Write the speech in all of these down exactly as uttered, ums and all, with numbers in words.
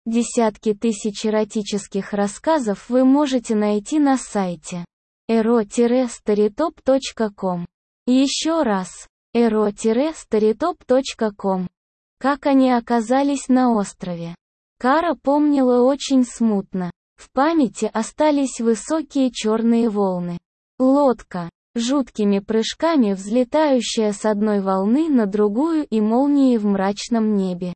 Десятки тысяч эротических рассказов вы можете найти на сайте эро старитоп точка ком. Еще раз, эро старитоп точка ком. Как они оказались на острове? Кара помнила очень смутно. В памяти остались высокие черные волны. Лодка, жуткими прыжками взлетающая с одной волны на другую и молнии в мрачном небе,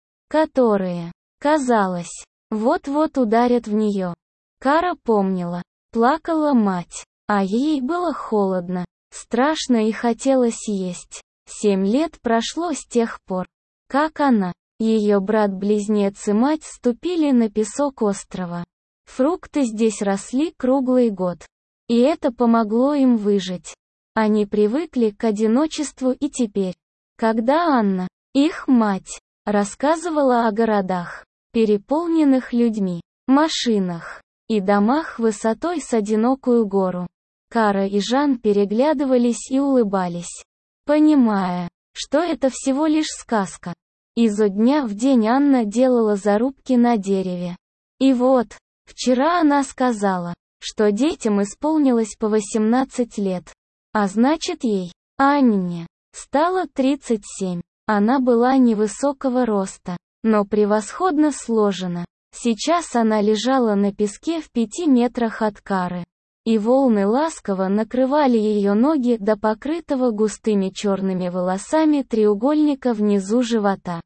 которые, казалось, вот-вот ударят в нее. Кара помнила. Плакала мать, а ей было холодно, страшно и хотелось есть. Семь лет прошло с тех пор, как она, ее брат-близнец и мать ступили на песок острова. Фрукты здесь росли круглый год, и это помогло им выжить. Они привыкли к одиночеству и теперь, когда Анна, их мать, рассказывала о городах, переполненных людьми, машинах и домах высотой с одинокую гору, Кара и Жан переглядывались и улыбались, понимая, что это всего лишь сказка. Изо дня в день Анна делала зарубки на дереве. И вот, вчера она сказала, что детям исполнилось по восемнадцать лет. А значит ей, Анне, стало тридцать семь. Она была невысокого роста, но превосходно сложена. Сейчас она лежала на песке в пяти метрах от Кары, и волны ласково накрывали ее ноги до покрытого густыми черными волосами треугольника внизу живота.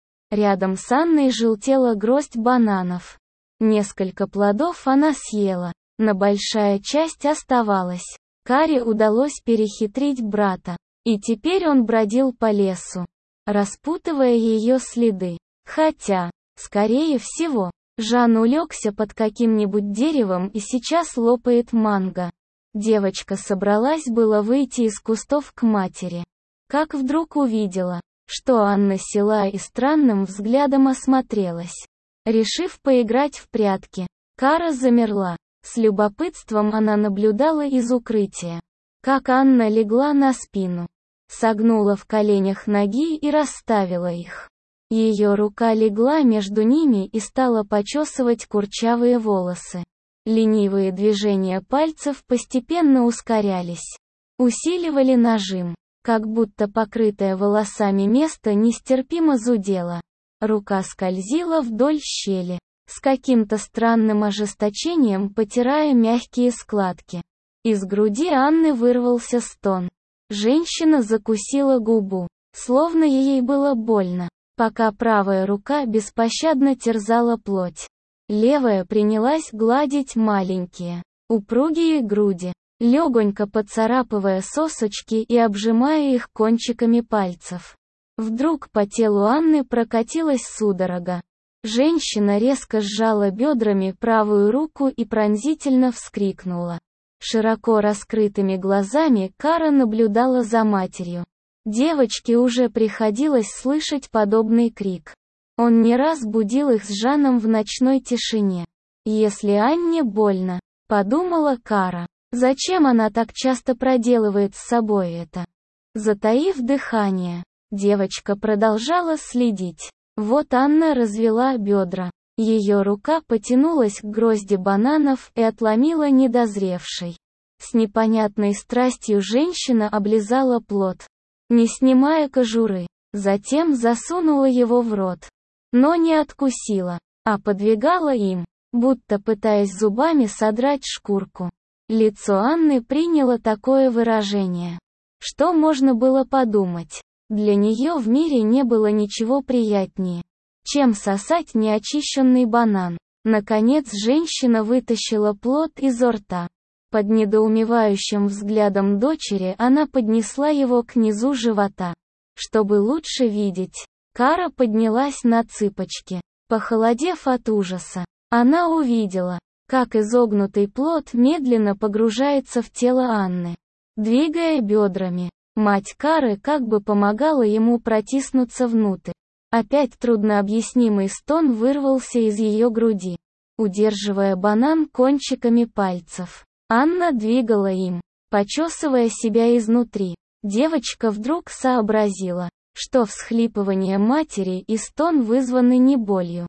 Рядом с Анной желтела гроздь бананов. Несколько плодов она съела, но большая часть оставалась. Каре удалось перехитрить брата, и теперь он бродил по лесу, распутывая ее следы. Хотя, скорее всего, Жан улегся под каким-нибудь деревом и сейчас лопает манго. Девочка собралась было выйти из кустов к матери, как вдруг увидела, что Анна села и странным взглядом осмотрелась. Решив поиграть в прятки, Кара замерла. С любопытством она наблюдала из укрытия, как Анна легла на спину, согнула в коленях ноги и расставила их. Ее рука легла между ними и стала почесывать курчавые волосы. Ленивые движения пальцев постепенно ускорялись, усиливали нажим, как будто покрытое волосами место нестерпимо зудело. Рука скользила вдоль щели, с каким-то странным ожесточением потирая мягкие складки. Из груди Анны вырвался стон. Женщина закусила губу, словно ей было больно, пока правая рука беспощадно терзала плоть. Левая принялась гладить маленькие, упругие груди, легонько поцарапывая сосочки и обжимая их кончиками пальцев. Вдруг по телу Анны прокатилась судорога. Женщина резко сжала бедрами правую руку и пронзительно вскрикнула. Широко раскрытыми глазами Кара наблюдала за матерью. Девочке уже приходилось слышать подобный крик. Он не раз будил их с Жаном в ночной тишине. «Если Анне больно», — подумала Кара, — «зачем она так часто проделывает с собой это?» Затаив дыхание, девочка продолжала следить. Вот Анна развела бедра. Ее рука потянулась к грозди бананов и отломила недозревший. С непонятной страстью женщина облизала плод, не снимая кожуры, затем засунула его в рот. Но не откусила, а подвигала им, будто пытаясь зубами содрать шкурку. Лицо Анны приняло такое выражение. Что можно было подумать? Для нее в мире не было ничего приятнее, чем сосать неочищенный банан. Наконец женщина вытащила плод изо рта. Под недоумевающим взглядом дочери она поднесла его к низу живота. Чтобы лучше видеть, Кара поднялась на цыпочки. Похолодев от ужаса, она увидела, как изогнутый плод медленно погружается в тело Анны. Двигая бедрами, мать Кары как бы помогала ему протиснуться внутрь. Опять труднообъяснимый стон вырвался из ее груди. Удерживая банан кончиками пальцев, Анна двигала им, почесывая себя изнутри. Девочка вдруг сообразила, что всхлипывание матери и стон вызваны не болью,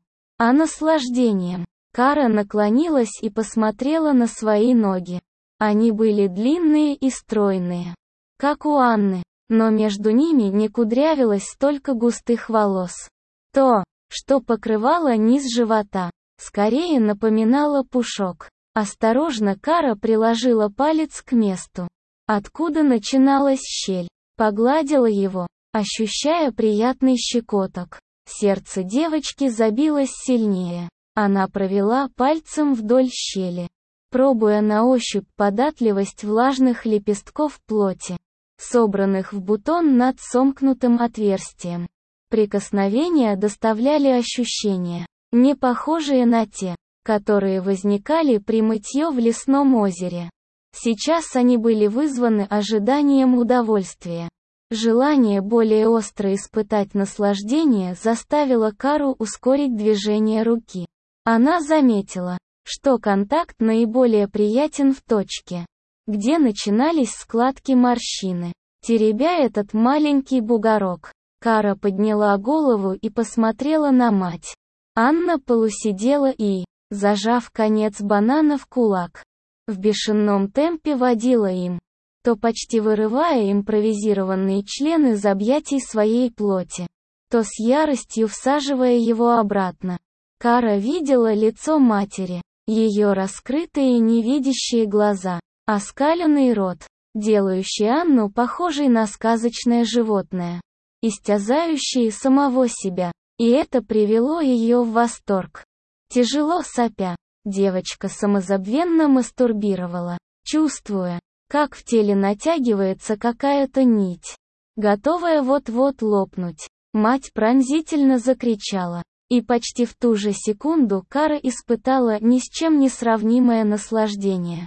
а наслаждением. Кара наклонилась и посмотрела на свои ноги. Они были длинные и стройные, как у Анны, но между ними не кудрявилось столько густых волос. То, что покрывало низ живота, скорее напоминало пушок. Осторожно Кара приложила палец к месту, откуда начиналась щель, погладила его, ощущая приятный щекоток. Сердце девочки забилось сильнее. Она провела пальцем вдоль щели, пробуя на ощупь податливость влажных лепестков плоти, собранных в бутон над сомкнутым отверстием. Прикосновения доставляли ощущения, не похожие на те, которые возникали при мытье в лесном озере. Сейчас они были вызваны ожиданием удовольствия. Желание более остро испытать наслаждение заставило Кару ускорить движение руки. Она заметила, что контакт наиболее приятен в точке, где начинались складки морщины. Теребя этот маленький бугорок, Кара подняла голову и посмотрела на мать. Анна полусидела и, зажав конец банана в кулак, в бешеном темпе водила им, то почти вырывая импровизированные члены из объятий своей плоти, то с яростью всаживая его обратно. Кара видела лицо матери, ее раскрытые невидящие глаза, оскаленный рот, делающий Анну похожей на сказочное животное, истязающий самого себя, и это привело ее в восторг. Тяжело сопя, девочка самозабвенно мастурбировала, чувствуя, как в теле натягивается какая-то нить, готовая вот-вот лопнуть. Мать пронзительно закричала. И почти в ту же секунду Кара испытала ни с чем не сравнимое наслаждение.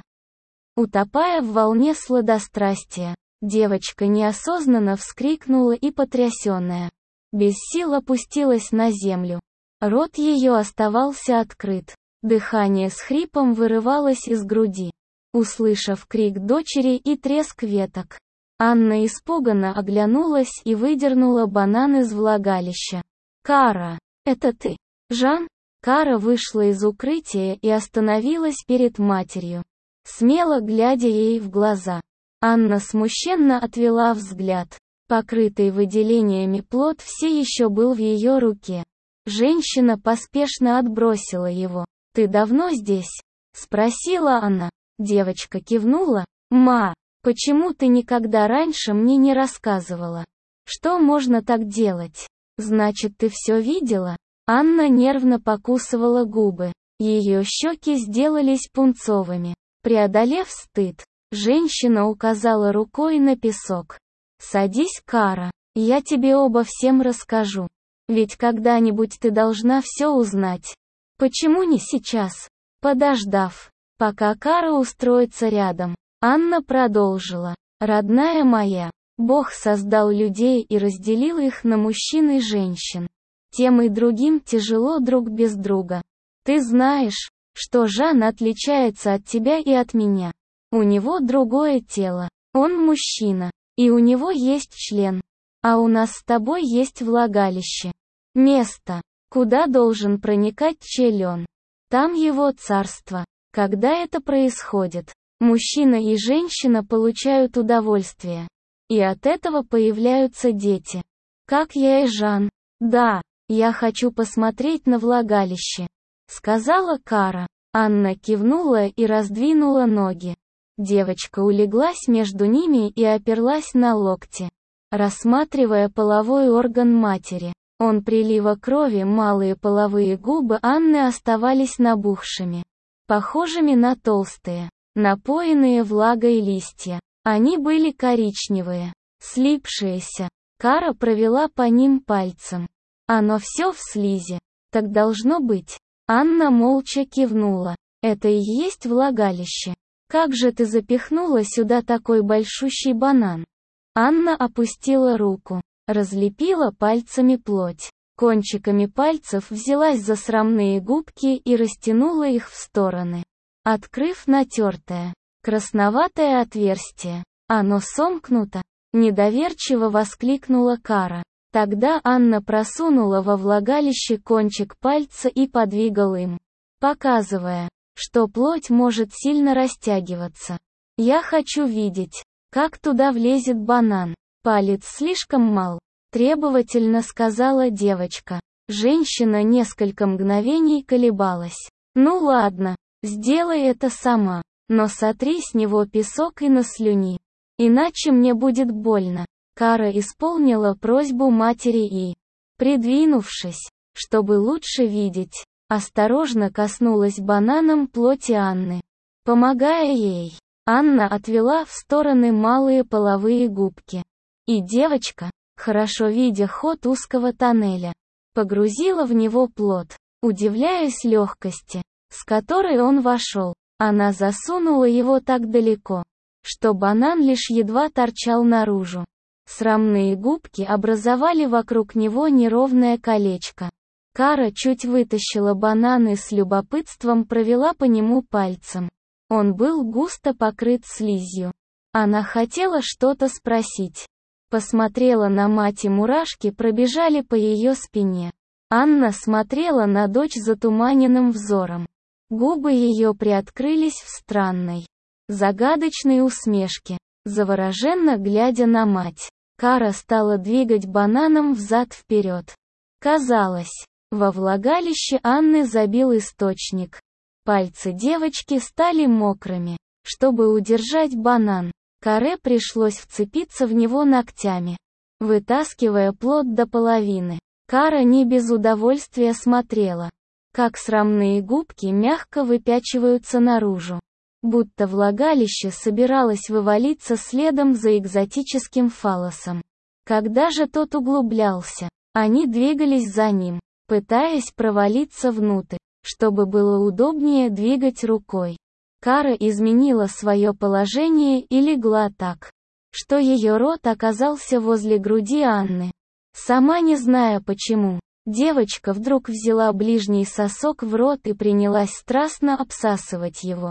Утопая в волне сладострастия, девочка неосознанно вскрикнула и, потрясенная, без сил опустилась на землю. Рот ее оставался открыт, дыхание с хрипом вырывалось из груди. Услышав крик дочери и треск веток, Анна испуганно оглянулась и выдернула банан из влагалища. «Кара! Это ты, Жан?» Кара вышла из укрытия и остановилась перед матерью, смело глядя ей в глаза. Анна смущенно отвела взгляд. Покрытый выделениями плод все еще был в ее руке. Женщина поспешно отбросила его. «Ты давно здесь?» — спросила она. Девочка кивнула. «Ма, почему ты никогда раньше мне не рассказывала? Что можно так делать? Значит, ты все видела?» Анна нервно покусывала губы. Ее щеки сделались пунцовыми. Преодолев стыд, женщина указала рукой на песок. «Садись, Кара, я тебе обо всем расскажу. Ведь когда-нибудь ты должна все узнать. Почему не сейчас?» Подождав, пока Кара устроится рядом, Анна продолжила. «Родная моя, Бог создал людей и разделил их на мужчин и женщин. Тем и другим тяжело друг без друга. Ты знаешь, что Жан отличается от тебя и от меня. У него другое тело, он мужчина, и у него есть член. А у нас с тобой есть влагалище. Место, куда должен проникать член. Там его царство. Когда это происходит, мужчина и женщина получают удовольствие. И от этого появляются дети. Как я и Жан. Да, я хочу посмотреть на влагалище», — сказала Кара. Анна кивнула и раздвинула ноги. Девочка улеглась между ними и оперлась на локти, рассматривая половой орган матери. Он прилива крови, малые половые губы Анны оставались набухшими, похожими на толстые, напоенные влагой листья. Они были коричневые, слипшиеся. Кара провела по ним пальцем. «Оно все в слизи. Так должно быть». Анна молча кивнула. «Это и есть влагалище. Как же ты запихнула сюда такой большущий банан?» Анна опустила руку, разлепила пальцами плоть. Кончиками пальцев взялась за срамные губки и растянула их в стороны, открыв натертое, красноватое отверстие. «Оно сомкнуто?» — недоверчиво воскликнула Кара. Тогда Анна просунула во влагалище кончик пальца и подвигала им, показывая, что плоть может сильно растягиваться. «Я хочу видеть, как туда влезет банан. Палец слишком мал», — требовательно сказала девочка. Женщина несколько мгновений колебалась. «Ну ладно, сделай это сама, но сотри с него песок и наслюни. Иначе мне будет больно». Кара исполнила просьбу матери и, придвинувшись, чтобы лучше видеть, осторожно коснулась бананом плоти Анны. Помогая ей, Анна отвела в стороны малые половые губки. И девочка, хорошо видя ход узкого тоннеля, погрузила в него плод, удивляясь легкости, с которой он вошел. Она засунула его так далеко, что банан лишь едва торчал наружу. Срамные губки образовали вокруг него неровное колечко. Кара чуть вытащила банан и с любопытством провела по нему пальцем. Он был густо покрыт слизью. Она хотела что-то спросить. Посмотрела на мать, и мурашки пробежали по ее спине. Анна смотрела на дочь затуманенным взором. Губы ее приоткрылись в странной, загадочной усмешке, завороженно глядя на мать. Кара стала двигать бананом взад-вперед. Казалось, во влагалище Анны забил источник. Пальцы девочки стали мокрыми. Чтобы удержать банан, Каре пришлось вцепиться в него ногтями, вытаскивая плод до половины. Кара не без удовольствия смотрела, как срамные губки мягко выпячиваются наружу, будто влагалище собиралось вывалиться следом за экзотическим фаллосом. Когда же тот углублялся, они двигались за ним, пытаясь провалиться внутрь, чтобы было удобнее двигать рукой. Кара изменила свое положение и легла так, что ее рот оказался возле груди Анны. Сама не зная почему, девочка вдруг взяла ближний сосок в рот и принялась страстно обсасывать его.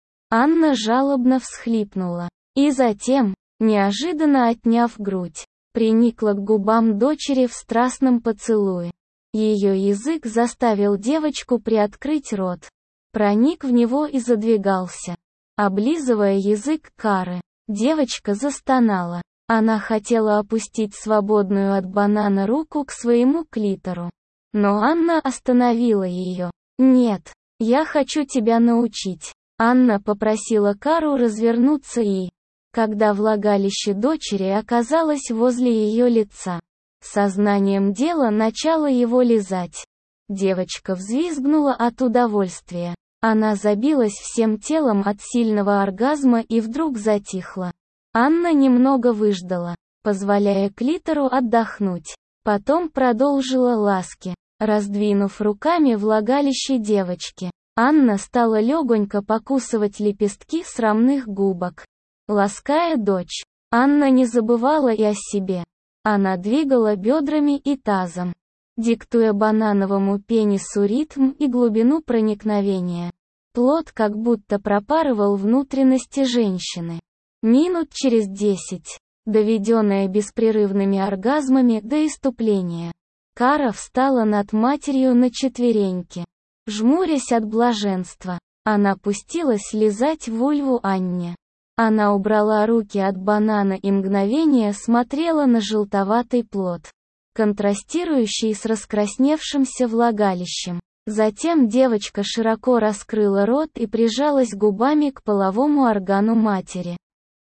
Анна жалобно всхлипнула, и затем, неожиданно отняв грудь, приникла к губам дочери в страстном поцелуе. Ее язык заставил девочку приоткрыть рот, проник в него и задвигался. Облизывая язык Кары, девочка застонала. Она хотела опустить свободную от банана руку к своему клитору. Но Анна остановила ее. «Нет, я хочу тебя научить». Анна попросила Кару развернуться и, когда влагалище дочери оказалось возле ее лица, сознанием дела начала его лизать. Девочка взвизгнула от удовольствия. Она забилась всем телом от сильного оргазма и вдруг затихла. Анна немного выждала, позволяя клитору отдохнуть. Потом продолжила ласки, раздвинув руками влагалище девочки. Анна стала легонько покусывать лепестки срамных губок, лаская дочь. Анна не забывала и о себе. Она двигала бедрами и тазом, диктуя банановому пенису ритм и глубину проникновения. Плод как будто пропарывал внутренности женщины. Минут через десять, доведенная беспрерывными оргазмами до исступления, Кара встала над матерью на четвереньки. Жмурясь от блаженства, она пустилась лизать вульву Анне. Она убрала руки от банана и мгновение смотрела на желтоватый плод, контрастирующий с раскрасневшимся влагалищем. Затем девочка широко раскрыла рот и прижалась губами к половому органу матери,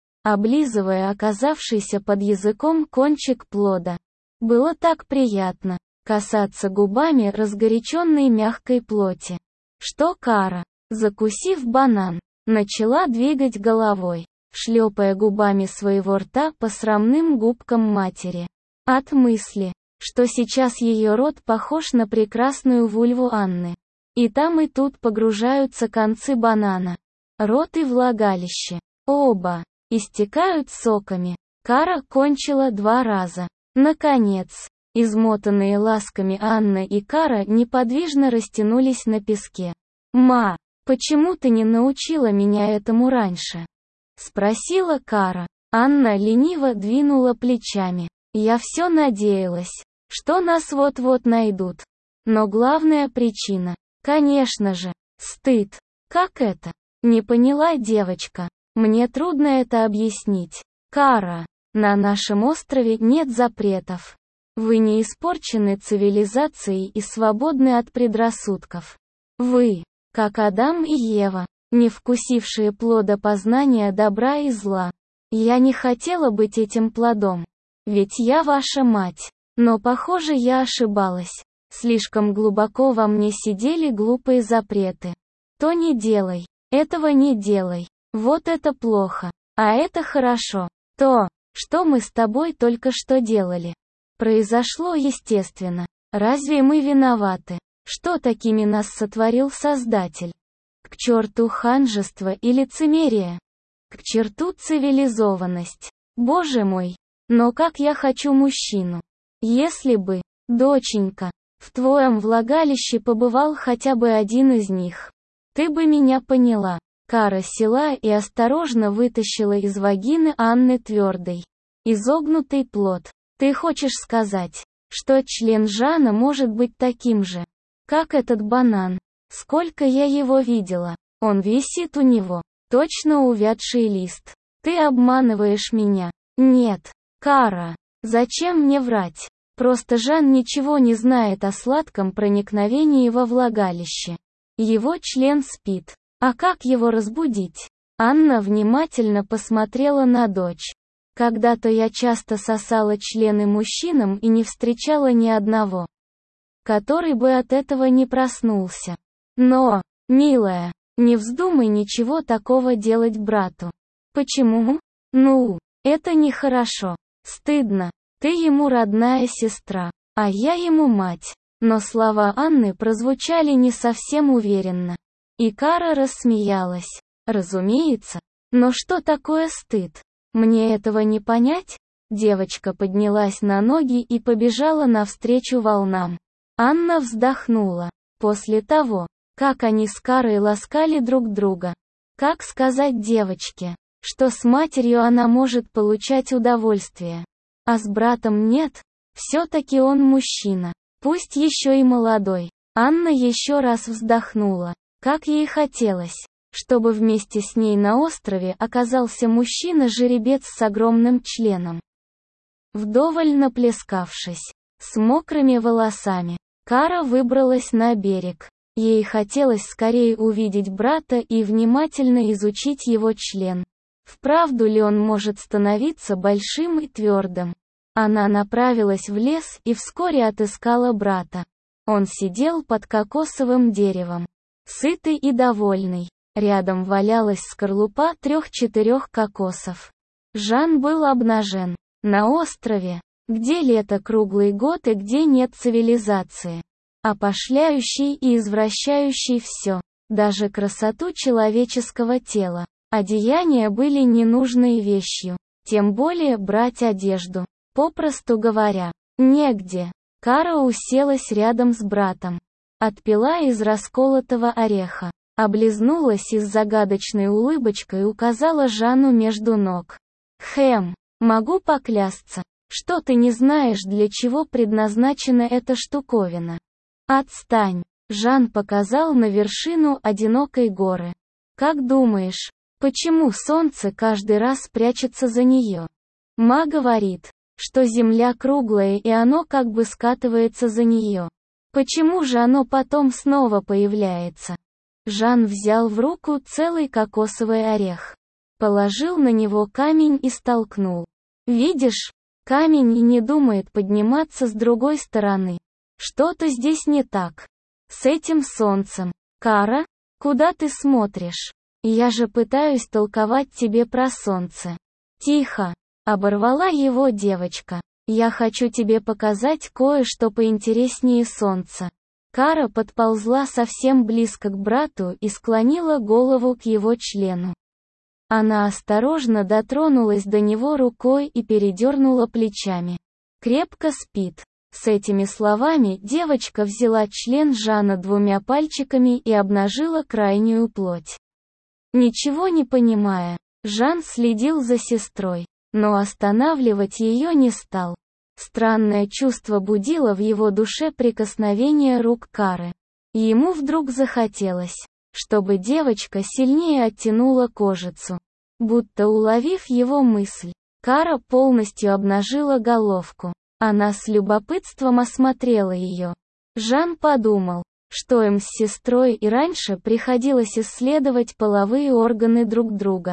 облизывая оказавшийся под языком кончик плода. Было так приятно касаться губами разгоряченной мягкой плоти, что Кара, закусив банан, начала двигать головой, шлепая губами своего рта по срамным губкам матери. От мысли, что сейчас ее рот похож на прекрасную вульву Анны. И там и тут погружаются концы банана. Рот и влагалище, оба, истекают соками. Кара кончила два раза. Наконец, измотанные ласками Анна и Кара неподвижно растянулись на песке. «Ма, почему ты не научила меня этому раньше?» — спросила Кара. Анна лениво двинула плечами. Я все надеялась, что нас вот-вот найдут. Но главная причина, конечно же, стыд. Как это? Не поняла девочка. Мне трудно это объяснить. Кара, на нашем острове нет запретов. Вы не испорчены цивилизацией и свободны от предрассудков. Вы, как Адам и Ева, не вкусившие плода познания добра и зла. Я не хотела быть этим плодом. Ведь я ваша мать. Но, похоже, я ошибалась. Слишком глубоко во мне сидели глупые запреты. То не делай, этого не делай. Вот это плохо, а это хорошо. То, что мы с тобой только что делали, произошло естественно. Разве мы виноваты? Что такими нас сотворил Создатель? К черту ханжество и лицемерие. К черту цивилизованность. Боже мой, но как я хочу мужчину. Если бы, доченька, в твоем влагалище побывал хотя бы один из них, ты бы меня поняла. Кара села и осторожно вытащила из вагины Анны твердый, изогнутый плод. Ты хочешь сказать, что член Жана может быть таким же, как этот банан? Сколько я его видела. Он висит у него, точно увядший лист. Ты обманываешь меня. Нет, Кара, зачем мне врать? Просто Жан ничего не знает о сладком проникновении во влагалище. Его член спит. А как его разбудить? Анна внимательно посмотрела на дочь. Когда-то я часто сосала члены мужчинам и не встречала ни одного, который бы от этого не проснулся. Но, милая, не вздумай ничего такого делать брату. Почему? Ну, это нехорошо. Стыдно. Ты ему родная сестра, а я ему мать. Но слова Анны прозвучали не совсем уверенно. И Кара рассмеялась. Разумеется. Но что такое стыд? Мне этого не понять? Девочка поднялась на ноги и побежала навстречу волнам. Анна вздохнула. После того, как они с Карой ласкали друг друга. Как сказать девочке, что с матерью она может получать удовольствие, а с братом нет? Все-таки он мужчина, пусть еще и молодой. Анна еще раз вздохнула. Как ей хотелось, чтобы вместе с ней на острове оказался мужчина-жеребец с огромным членом. Вдоволь наплескавшись, с мокрыми волосами, Кара выбралась на берег. Ей хотелось скорее увидеть брата и внимательно изучить его член. Вправду ли он может становиться большим и твердым? Она направилась в лес и вскоре отыскала брата. Он сидел под кокосовым деревом, сытый и довольный. Рядом валялась скорлупа трех-четырех кокосов. Жан был обнажен. На острове, где лето круглый год и где нет цивилизации, опошляющий и извращающий все, даже красоту человеческого тела. Одеяния были ненужной вещью, тем более брать одежду. Попросту говоря, негде. Кара уселась рядом с братом. Отпила из расколотого ореха. Облизнулась и с загадочной улыбочкой указала Жанну между ног. «Хэм, могу поклясться, что ты не знаешь, для чего предназначена эта штуковина». «Отстань», — Жан показал на вершину одинокой горы. «Как думаешь, почему солнце каждый раз прячется за нее?» Ма говорит, что Земля круглая и оно как бы скатывается за нее. Почему же оно потом снова появляется? Жан взял в руку целый кокосовый орех. Положил на него камень и столкнул. Видишь, камень и не думает подниматься с другой стороны. Что-то здесь не так. С этим солнцем. Кара, куда ты смотришь? Я же пытаюсь толковать тебе про солнце. Тихо. Оборвала его девочка. Я хочу тебе показать кое-что поинтереснее солнца. Кара подползла совсем близко к брату и склонила голову к его члену. Она осторожно дотронулась до него рукой и передернула плечами. Крепко спит. С этими словами девочка взяла член Жана двумя пальчиками и обнажила крайнюю плоть. Ничего не понимая, Жан следил за сестрой, но останавливать ее не стал. Странное чувство будило в его душе прикосновение рук Кары. Ему вдруг захотелось, чтобы девочка сильнее оттянула кожицу. Будто уловив его мысль, Кара полностью обнажила головку. Она с любопытством осмотрела ее. Жан подумал, что им с сестрой и раньше приходилось исследовать половые органы друг друга.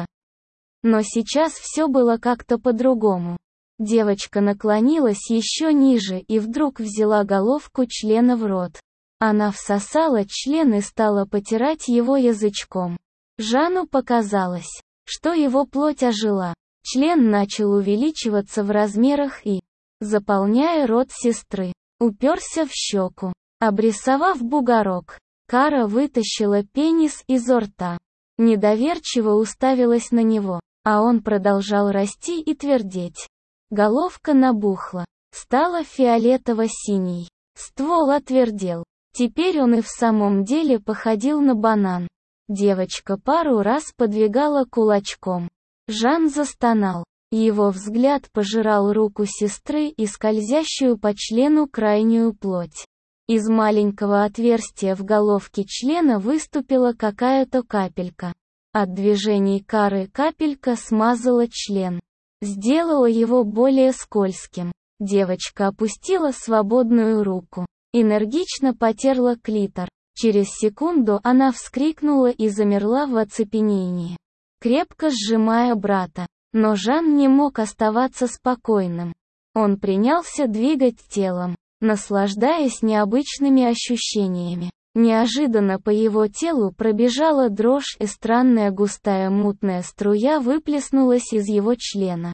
Но сейчас все было как-то по-другому. Девочка наклонилась еще ниже и вдруг взяла головку члена в рот. Она всосала член и стала потирать его язычком. Жану показалось, что его плоть ожила. Член начал увеличиваться в размерах и, заполняя рот сестры, уперся в щеку. Обрисовав бугорок, Кара вытащила пенис изо рта. Недоверчиво уставилась на него, а он продолжал расти и твердеть. Головка набухла, стала фиолетово-синей. Ствол отвердел. Теперь он и в самом деле походил на банан. Девочка пару раз подвигала кулачком. Жан застонал. Его взгляд пожирал руку сестры и скользящую по члену крайнюю плоть. Из маленького отверстия в головке члена выступила какая-то капелька. От движений Кары капелька смазала член. Сделала его более скользким. Девочка опустила свободную руку. Энергично потерла клитор. Через секунду она вскрикнула и замерла в оцепенении, крепко сжимая брата. Но Жан не мог оставаться спокойным. Он принялся двигать телом, наслаждаясь необычными ощущениями. Неожиданно по его телу пробежала дрожь, и странная густая мутная струя выплеснулась из его члена.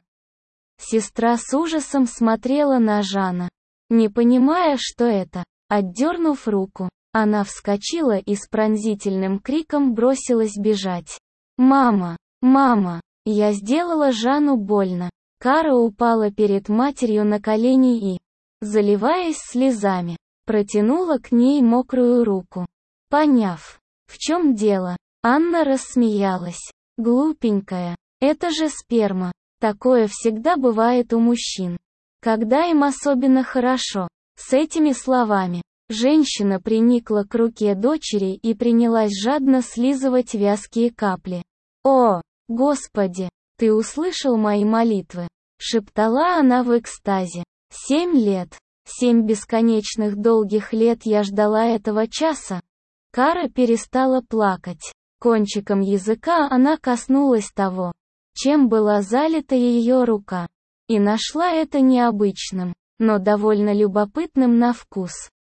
Сестра с ужасом смотрела на Жана, не понимая, что это. Отдернув руку, она вскочила и с пронзительным криком бросилась бежать. «Мама! Мама!» Я сделала Жану больно. Кара упала перед матерью на колени и, заливаясь слезами, протянула к ней мокрую руку. Поняв, в чем дело, Анна рассмеялась. «Глупенькая, это же сперма. Такое всегда бывает у мужчин. Когда им особенно хорошо». С этими словами, женщина приникла к руке дочери и принялась жадно слизывать вязкие капли. «О, Господи, ты услышал мои молитвы?» — шептала она в экстазе. «Семь лет, семь бесконечных долгих лет я ждала этого часа». Кара перестала плакать. Кончиком языка она коснулась того, чем была залита ее рука, и нашла это необычным, но довольно любопытным на вкус.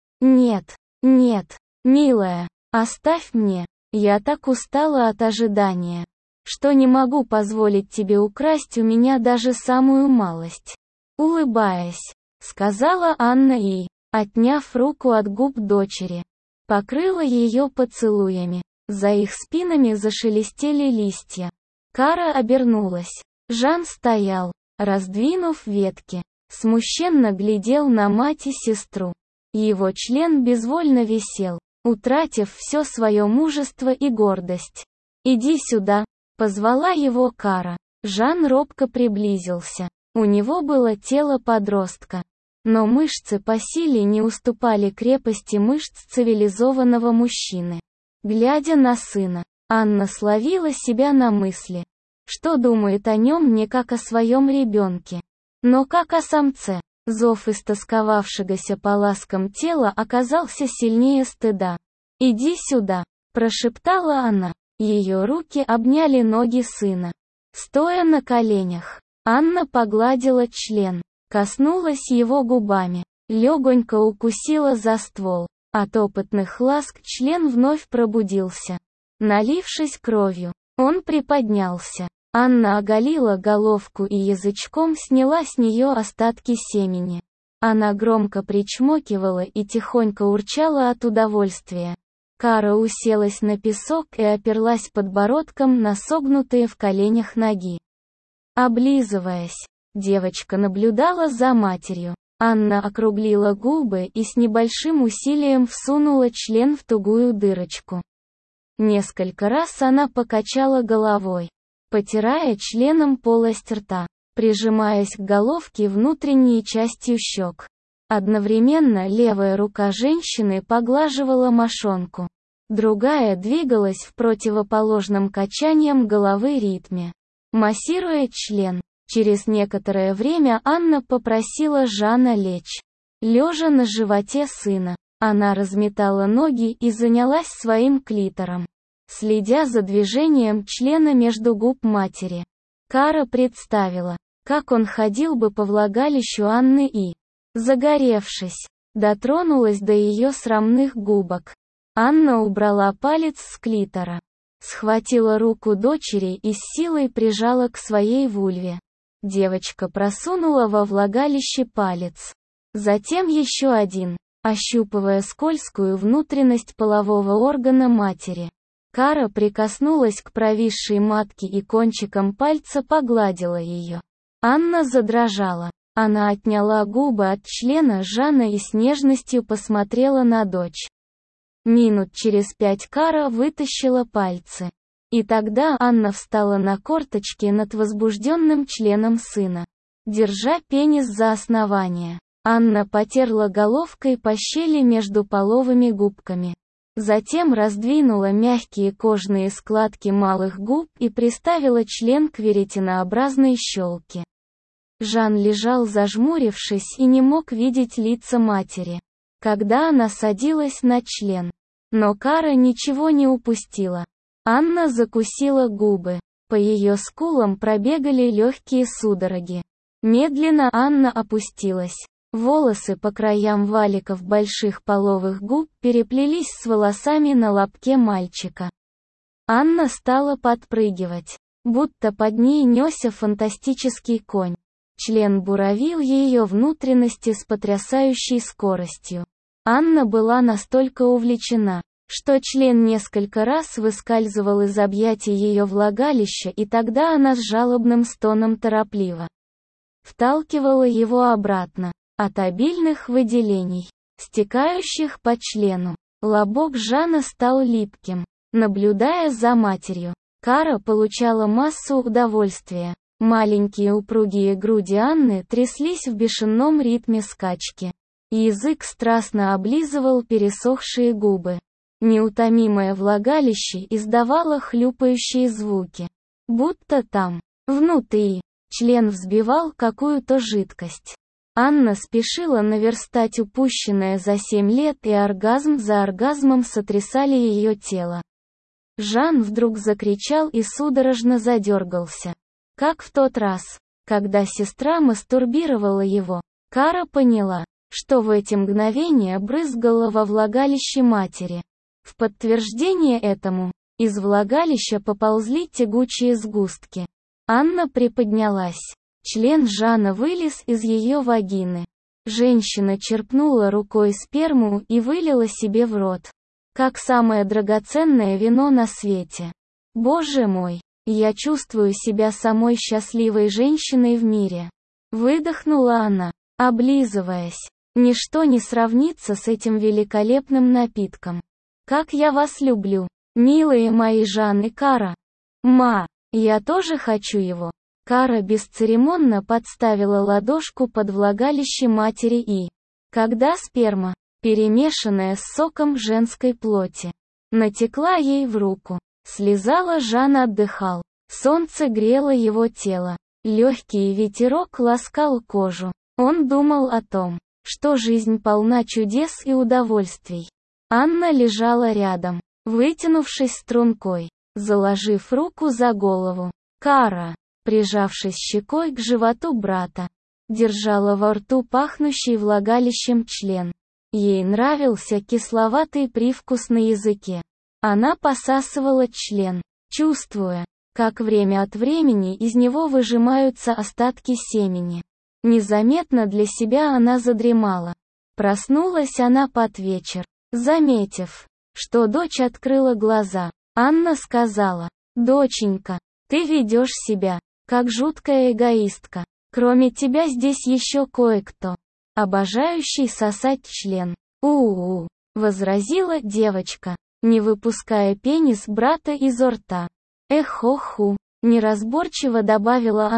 «Нет, нет, милая, оставь мне, я так устала от ожидания, что не могу позволить тебе украсть у меня даже самую малость». Улыбаясь, сказала Анна и, отняв руку от губ дочери, покрыла ее поцелуями. За их спинами зашелестели листья. Кара обернулась. Жан стоял, раздвинув ветки, смущенно глядел на мать и сестру. Его член безвольно висел, утратив все свое мужество и гордость. «Иди сюда», — позвала его Кара. Жан робко приблизился. У него было тело подростка, но мышцы по силе не уступали крепости мышц цивилизованного мужчины. Глядя на сына, Анна словила себя на мысли, что думает о нем не как о своем ребенке, но как о самце. Зов истосковавшегося по ласкам тела оказался сильнее стыда. «Иди сюда», — прошептала она. Ее руки обняли ноги сына. Стоя на коленях, Анна погладила член, коснулась его губами, легонько укусила за ствол. От опытных ласк член вновь пробудился. Налившись кровью, он приподнялся. Анна оголила головку и язычком сняла с нее остатки семени. Она громко причмокивала и тихонько урчала от удовольствия. Кара уселась на песок и оперлась подбородком на согнутые в коленях ноги. Облизываясь, девочка наблюдала за матерью. Анна округлила губы и с небольшим усилием всунула член в тугую дырочку. Несколько раз она покачала головой, потирая членом полость рта. прижимаясь к головке внутренней частью щек. Одновременно левая рука женщины поглаживала мошонку. Другая двигалась в противоположном качанием головы ритме, массируя член. Через некоторое время Анна попросила Жана лечь. Лежа на животе сына, она разметала ноги и занялась своим клитором, следя за движением члена между губ матери. Кара представила, как он ходил бы по влагалищу Анны и, загоревшись, дотронулась до ее срамных губок. Анна убрала палец с клитора, схватила руку дочери и с силой прижала к своей вульве. Девочка просунула во влагалище палец, затем еще один, ощупывая скользкую внутренность полового органа матери. Кара прикоснулась к провисшей матке и кончиком пальца погладила ее. Анна задрожала. Она отняла губы от члена Жана и с нежностью посмотрела на дочь. Минут через пять Кара вытащила пальцы. И тогда Анна встала на корточки над возбужденным членом сына. Держа пенис за основание, Анна потерла головкой по щели между половыми губками. Затем раздвинула мягкие кожные складки малых губ и приставила член к веретенообразной щелке. Жан лежал зажмурившись и не мог видеть лица матери, когда она садилась на член. Но Кара ничего не упустила. Анна закусила губы. По ее скулам пробегали легкие судороги. Медленно Анна опустилась. Волосы по краям валиков больших половых губ переплелись с волосами на лобке мальчика. Анна стала подпрыгивать, будто под ней несся фантастический конь. Член буравил ее внутренности с потрясающей скоростью. Анна была настолько увлечена, что член несколько раз выскальзывал из объятий ее влагалища, и тогда она с жалобным стоном торопливо вталкивала его обратно. От обильных выделений, стекающих по члену, лобок Жана стал липким. Наблюдая за матерью, Кара получала массу удовольствия. Маленькие упругие груди Анны тряслись в бешеном ритме скачки. Язык страстно облизывал пересохшие губы. Неутомимое влагалище издавало хлюпающие звуки. Будто там, внутри, член взбивал какую-то жидкость. Анна спешила наверстать упущенное за семь лет, и оргазм за оргазмом сотрясали ее тело. Жан вдруг закричал и судорожно задергался. Как в тот раз, когда сестра мастурбировала его. Кара поняла, что в эти мгновения брызгала во влагалище матери. В подтверждение этому, из влагалища поползли тягучие сгустки. Анна приподнялась. Член Жана вылез из ее вагины. Женщина черпнула рукой сперму и вылила себе в рот. Как самое драгоценное вино на свете. Боже мой, я чувствую себя самой счастливой женщиной в мире. Выдохнула она, облизываясь. Ничто не сравнится с этим великолепным напитком. Как я вас люблю, милые мои Жан и Кара. Ма, я тоже хочу его. Кара бесцеремонно подставила ладошку под влагалище матери и, когда сперма, перемешанная с соком женской плоти, натекла ей в руку, слезала, Жан отдыхал. Солнце грело его тело. Легкий ветерок ласкал кожу. Он думал о том, что жизнь полна чудес и удовольствий. Анна лежала рядом, вытянувшись стрункой, заложив руку за голову. Кара, прижавшись щекой к животу брата, держала во рту пахнущий влагалищем член. Ей нравился кисловатый привкус на языке. Она посасывала член, чувствуя, как время от времени из него выжимаются остатки семени. Незаметно для себя она задремала. Проснулась она под вечер, заметив, что дочь открыла глаза. Анна сказала: «Доченька, ты ведешь себя как жуткая эгоистка. Кроме тебя здесь еще кое-кто, обожающий сосать член». «У-у-у», — возразила девочка, не выпуская пенис брата изо рта. «Эх-оху», — неразборчиво добавила она.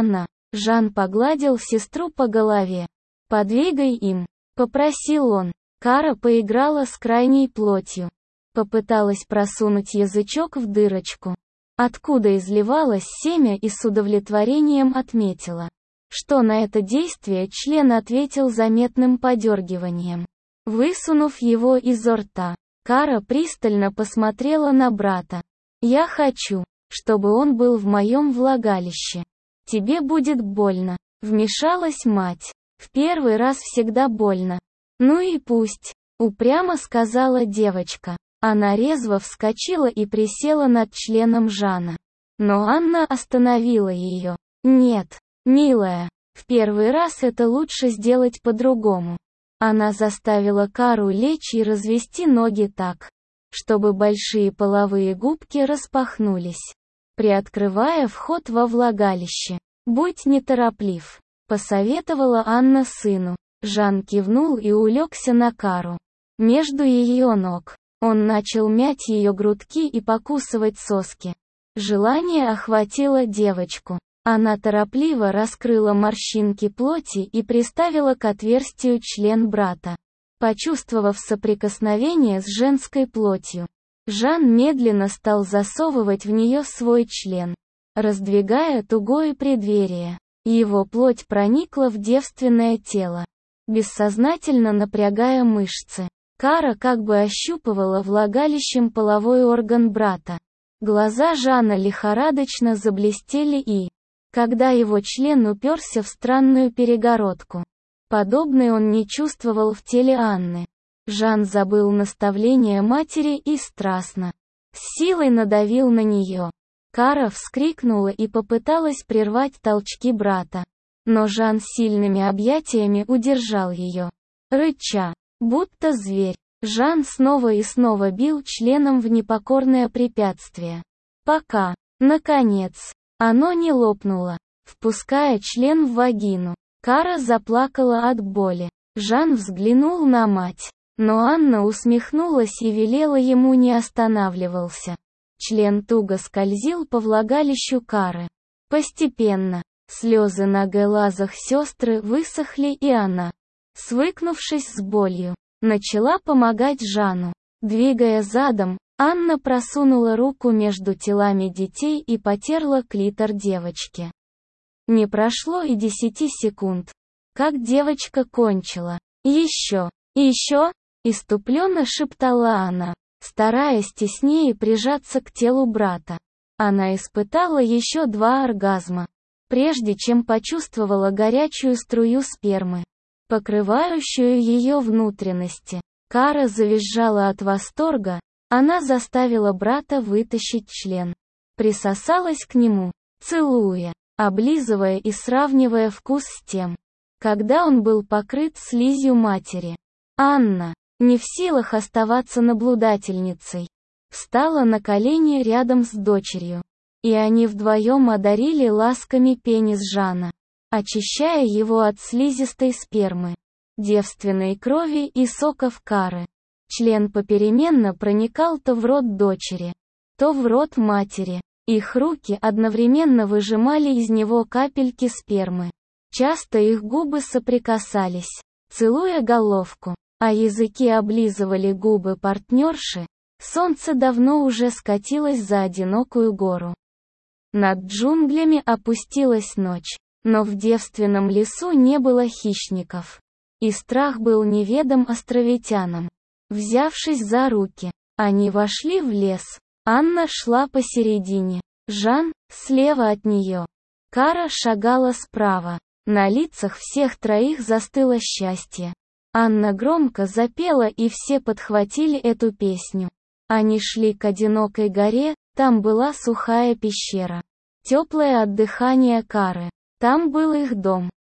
Жан погладил сестру по голове. «Подвигай им», — попросил он. Кара поиграла с крайней плотью. Попыталась просунуть язычок в дырочку, откуда изливалось семя, и с удовлетворением отметила, что на это действие член ответил заметным подергиванием. Высунув его изо рта, Кара пристально посмотрела на брата. «Я хочу, чтобы он был в моем влагалище. Тебе будет больно», — вмешалась мать. «В первый раз всегда больно». «Ну и пусть», — упрямо сказала девочка. Она резво вскочила и присела над членом Жана. Но Анна остановила ее. «Нет, милая, в первый раз это лучше сделать по-другому». Она заставила Кару лечь и развести ноги так, чтобы большие половые губки распахнулись, приоткрывая вход во влагалище. «Будь нетороплив», — посоветовала Анна сыну. Жан кивнул и улегся на Кару. Между ее ног. Он начал мять ее грудки и покусывать соски. Желание охватило девочку. Она торопливо раскрыла морщинки плоти и приставила к отверстию член брата. Почувствовав соприкосновение с женской плотью, Жан медленно стал засовывать в нее свой член, раздвигая тугое преддверие. Его плоть проникла в девственное тело, бессознательно напрягая мышцы. Кара как бы ощупывала влагалищем половой орган брата. Глаза Жана лихорадочно заблестели и, когда его член уперся в странную перегородку, подобной он не чувствовал в теле Анны. Жан забыл наставления матери и страстно, с силой надавил на нее. Кара вскрикнула и попыталась прервать толчки брата, но Жан сильными объятиями удержал ее. Рыча, будто зверь, Жан снова и снова бил членом в непокорное препятствие, пока, наконец, оно не лопнуло, впуская член в вагину. Кара заплакала от боли. Жан взглянул на мать, но Анна усмехнулась и велела ему не останавливался. Член туго скользил по влагалищу Кары. Постепенно, слезы на глазах сестры высохли, и она, свыкнувшись с болью, начала помогать Жану. Двигая задом, Анна просунула руку между телами детей и потерла клитор девочки. Не прошло и десяти секунд, как девочка кончила. «Еще, еще!» — иступленно шептала она, стараясь теснее прижаться к телу брата. Она испытала еще два оргазма, прежде чем почувствовала горячую струю спермы, покрывающую ее внутренности. Кара завизжала от восторга, она заставила брата вытащить член, присосалась к нему, целуя, облизывая и сравнивая вкус с тем, когда он был покрыт слизью матери. Анна, не в силах оставаться наблюдательницей, встала на колени рядом с дочерью, и они вдвоем одарили ласками пенис Жана, очищая его от слизистой спермы, девственной крови и соков Кары. Член попеременно проникал то в рот дочери, то в рот матери. Их руки одновременно выжимали из него капельки спермы. Часто их губы соприкасались, целуя головку, а языки облизывали губы партнерши. Солнце давно уже скатилось за одинокую гору. Над джунглями опустилась ночь, но в девственном лесу не было хищников. И страх был неведом островитянам. Взявшись за руки, они вошли в лес. Анна шла посередине, Жан — слева от нее. Кара шагала справа. На лицах всех троих застыло счастье. Анна громко запела, и все подхватили эту песню. Они шли к одинокой горе, там была сухая пещера, теплая от дыхания Кары. Там был их дом.